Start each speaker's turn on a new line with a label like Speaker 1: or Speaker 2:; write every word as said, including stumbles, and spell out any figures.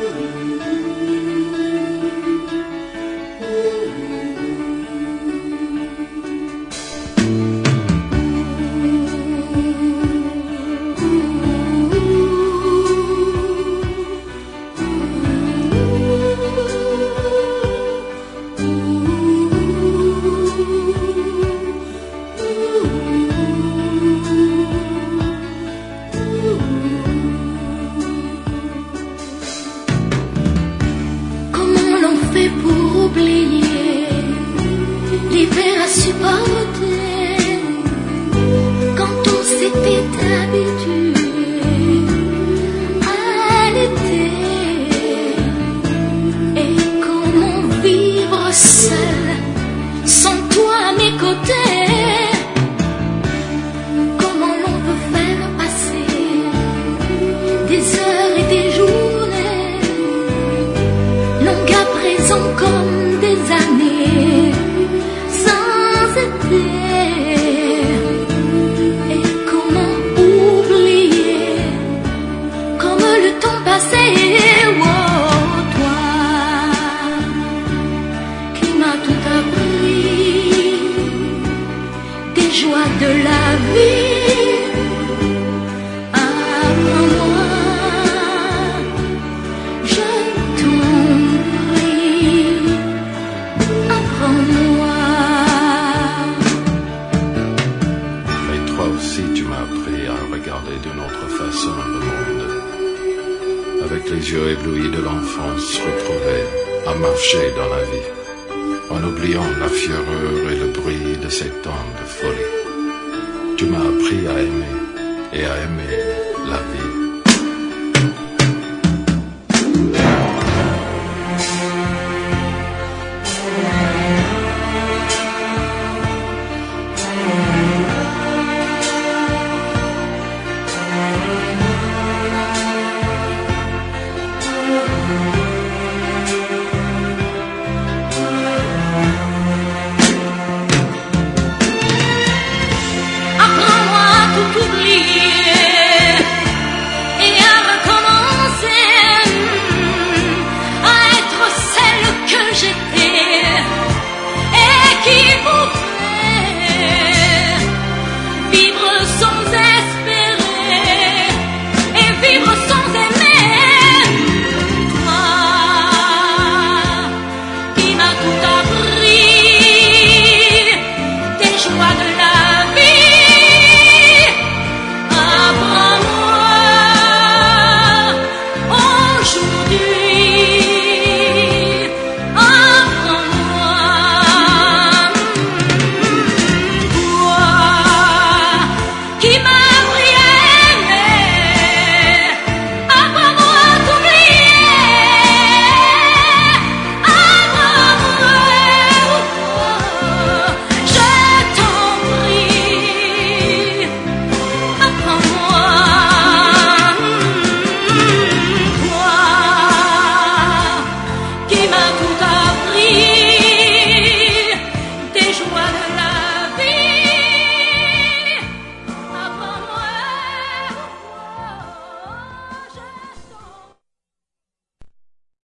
Speaker 1: Pour oublier l'hiver à supporter quand on s'était habitué à l'été, et comment vivre seul sans toi à mes côtés, comment l'on peut faire passer des heures et des journées longues à présent comme des années sans été. Et comment oublier comme le temps passé, oh, toi qui m'as tout appris des joies de la vie. Apprends-moi, je t'en prie, apprends-moi.
Speaker 2: Et toi aussi tu m'as appris à regarder d'une autre façon le monde, avec les yeux éblouis de l'enfance retrouvée, à marcher dans la vie, en oubliant la fureur et le bruit de ces temps de folie. Tu m'as appris à aimer et à aimer la vie.